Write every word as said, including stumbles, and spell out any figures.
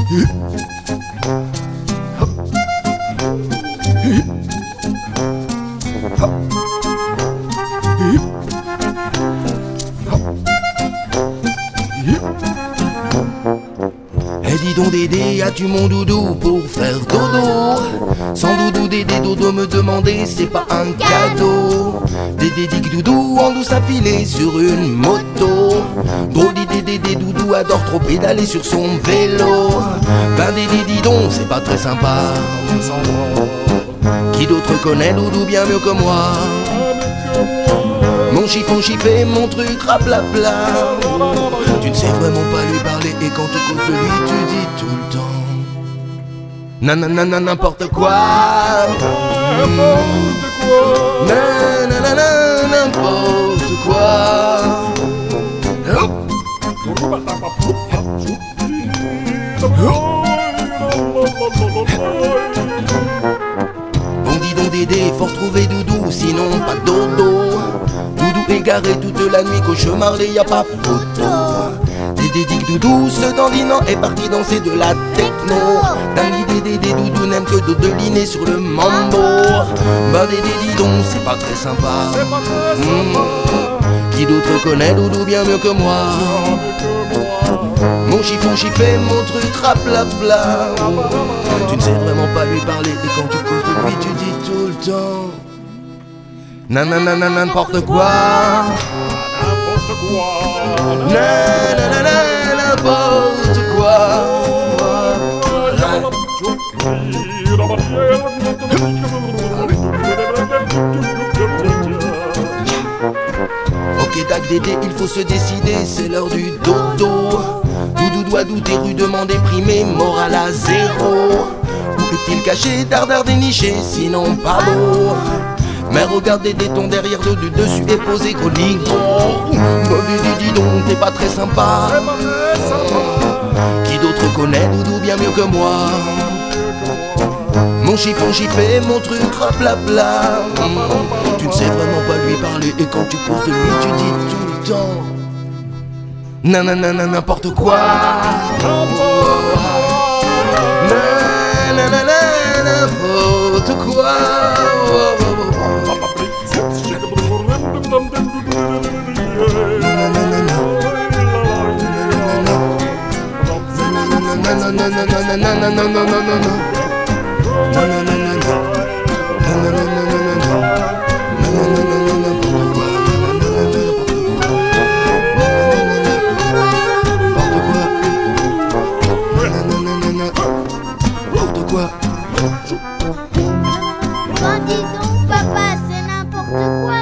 Eh dis donc Dédé, as-tu mon doudou pour faire dodo? Sans doudou Dédé dodo me demander, c'est pas un cadeau. Dédé dit que doudou en douce affilée sur une moto. Drôle d'idée, Dédé doudou adore trop pédaler sur son vélo. Ben Dédé dis donc, c'est pas très sympa. Qui d'autre connaît doudou bien mieux que moi? Mon chiffon chiffé, mon truc raplapla. Tu ne sais vraiment pas lui parler et quand tu causes de lui tu dis tout le temps nanana n'importe quoi. N'importe quoi. Nanana n'importe quoi. Bon dis donc Dédé, faut retrouver doudou, sinon pas de dodo. Doudou égaré toute la nuit, cauchemarlé, y a pas photo. Dédé dit que doudou, ce dandinant est parti danser de la techno. Dingue Dédé, Dédé, doudou n'aime que dodeliner sur le mambo. Bah Dédé dis donc, c'est pas très sympa. Mmh. Qui d'autre connaît doudou bien mieux que moi? Mon chiffon chiffé, mon truc raplapla. Tu ne sais vraiment pas lui parler et quand tu causes de lui tu dis tout le temps nanana n'importe quoi. N'importe quoi. Nanana n'importe quoi. Ok tac Dédé, il faut se décider, c'est l'heure du dodo. Doudou doit douter, rudement déprimé, moral à zéro. Où est-il caché, dardard déniché, sinon pas beau. Mais regarde Dédé, ton derrière le du dessus est posé gros nigo. Bon Dédé dis donc, t'es pas très sympa. Qui d'autre connaît doudou bien mieux que moi? Mon chiffon chiffé, mon truc raplapla. Tu ne sais vraiment pas lui parler et quand tu causes de lui tu dis tout le temps nanana n'importe quoi. Nanana n'importe quoi. N'importe quoi. Bon, dis donc, papa, c'est n'importe quoi.